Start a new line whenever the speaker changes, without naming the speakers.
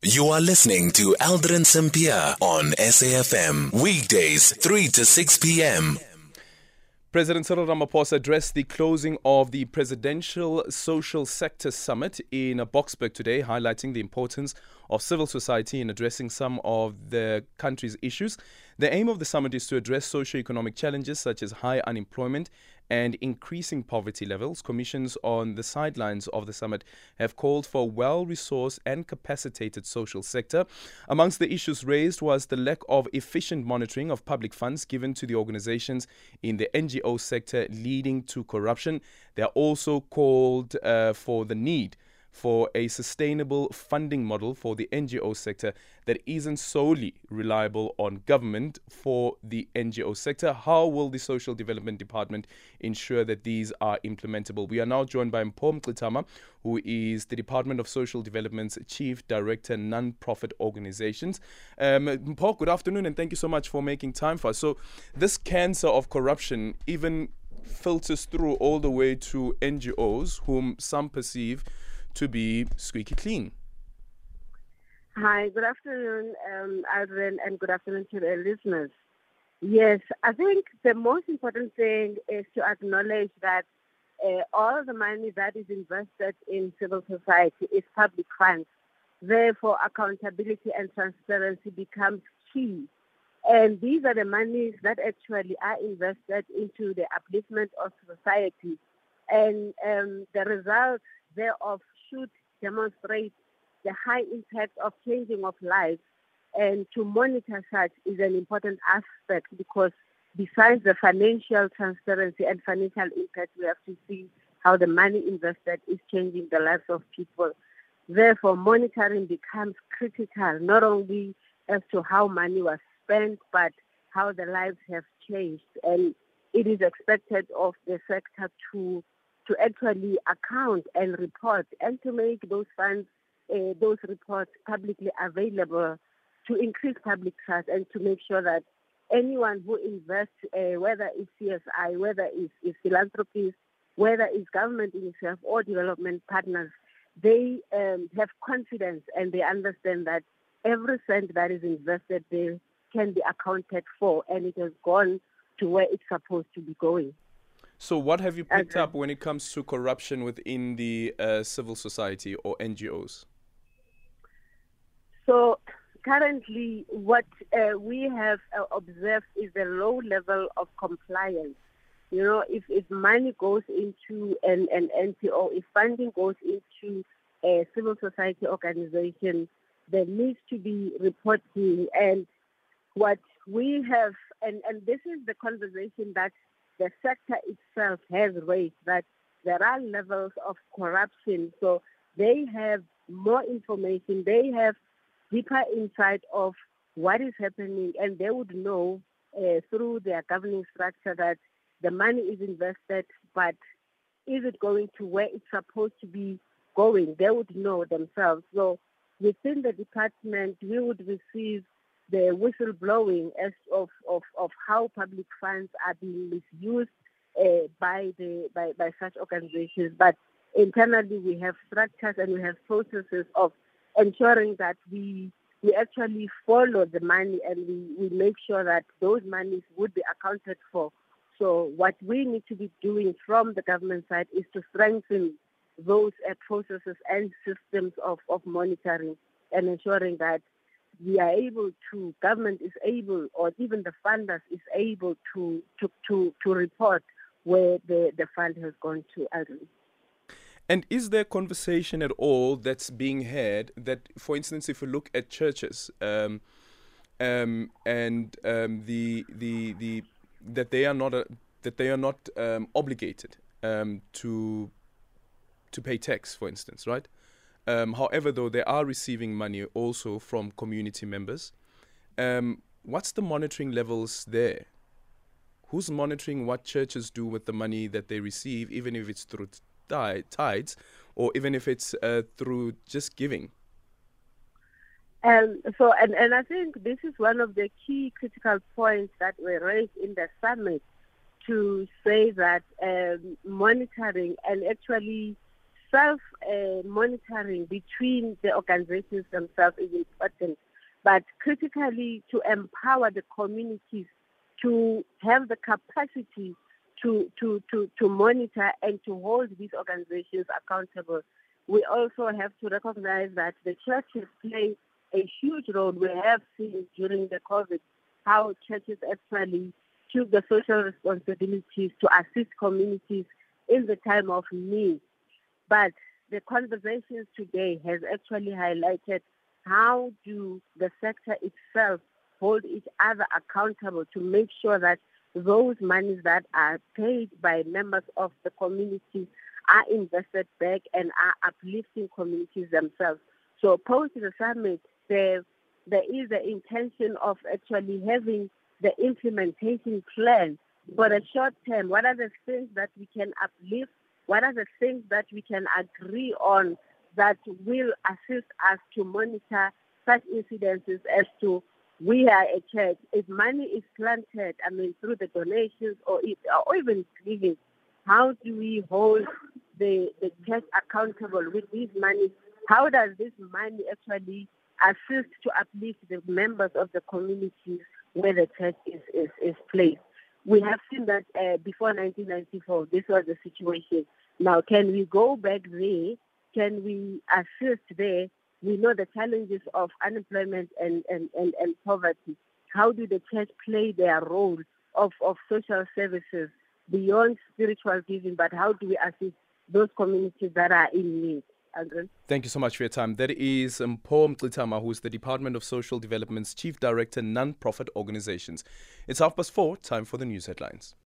You are listening to Aldrin Sampear on SAFM. Weekdays, 3 to 6 p.m.
President Cyril Ramaphosa addressed the closing of the Presidential Social Sector Summit in Boksburg today, highlighting the importance of civil society in addressing some of the country's issues. The aim of the summit is to address socio-economic challenges such as high unemployment and increasing poverty levels. Commissions on the sidelines of the summit have called for a well-resourced and capacitated social sector. Amongst the issues raised was the lack of efficient monitoring of public funds given to the organizations in the NGO sector, leading to corruption. They are also called for the need for a sustainable funding model for the NGO sector that isn't solely reliable on government for the NGO sector. How will the Social Development Department ensure that these are implementable? We are now joined by Mpho Mngxitama, who is the Department of Social Development's Chief Director, Non-Profit Organizations. Mpho, good afternoon, and thank you so much for making time for us. So this cancer of corruption even filters through all the way to NGOs, whom some perceive to be squeaky clean.
Hi, good afternoon, Aldrin, and good afternoon to the listeners. Yes, I think the most important thing is to acknowledge that all the money that is invested in civil society is public funds. Therefore, accountability and transparency becomes key. And these are the monies that actually are invested into the upliftment of society. And the results thereof should demonstrate the high impact of changing of lives, and to monitor such is an important aspect, because besides the financial transparency and financial impact, we have to see how the money invested is changing the lives of people. Therefore, monitoring becomes critical, not only as to how money was spent, but how the lives have changed. And it is expected of the sector to actually account and report, and to make those funds, those reports publicly available, to increase public trust and to make sure that anyone who invests, whether it's CSI, whether it's philanthropists, whether it's government in itself or development partners, they have confidence and they understand that every cent that is invested there can be accounted for, and it has gone to where it's supposed to be going.
So what have you picked up when it comes to corruption within the civil society or NGOs?
So currently what we have observed is a low level of compliance. You know, if money goes into an NGO, if funding goes into a civil society organization, there needs to be reporting. And what we have, and this is the conversation that the sector itself has raised, that there are levels of corruption. So they have more information, they have deeper insight of what is happening, and they would know through their governing structure that the money is invested, but is it going to where it's supposed to be going? They would know themselves. So within the department, we would receive the whistleblowing as of how public funds are being misused by such organizations. But internally, we have structures and we have processes of ensuring that we actually follow the money, and we make sure that those monies would be accounted for. So what we need to be doing from the government side is to strengthen those processes and systems of monitoring and ensuring that we are able to, government is able, or even the funders is able to report where the fund has gone to.
And is there conversation at all that's being had that, for instance, if you look at churches, that they are not obligated to pay tax, for instance, right? However, though, they are receiving money also from community members. What's the monitoring levels there? Who's monitoring what churches do with the money that they receive, even if it's through tithes or even if it's through just giving?
And I think this is one of the key critical points that were raised in the summit, to say that monitoring and actually self-monitoring between the organizations themselves is important, but critically to empower the communities to have the capacity to monitor and to hold these organizations accountable. We also have to recognize that the churches play a huge role. We have seen during the COVID how churches actually took the social responsibilities to assist communities in the time of need. But the conversations today has actually highlighted how do the sector itself hold each other accountable to make sure that those monies that are paid by members of the community are invested back and are uplifting communities themselves. So post the summit, there is the intention of actually having the implementation plan for the short term. What are the things that we can uplift? What are the things that we can agree on that will assist us to monitor such incidences as to we are a church. If money is planted, through the donations or even giving, how do we hold the church accountable with these money? How does this money actually assist to uplift the members of the communities where the church is placed? We have seen that before 1994, this was the situation. Now, can we go back there? Can we assist there? We know the challenges of unemployment and poverty. How do the church play their role of social services beyond spiritual giving, but how do we assist those communities that are in need? Andrew?
Thank you so much for your time. That is Mpho Mngxitama, who is the Department of Social Development's Chief Director, Non-Profit Organizations. It's 4:30, time for the news headlines.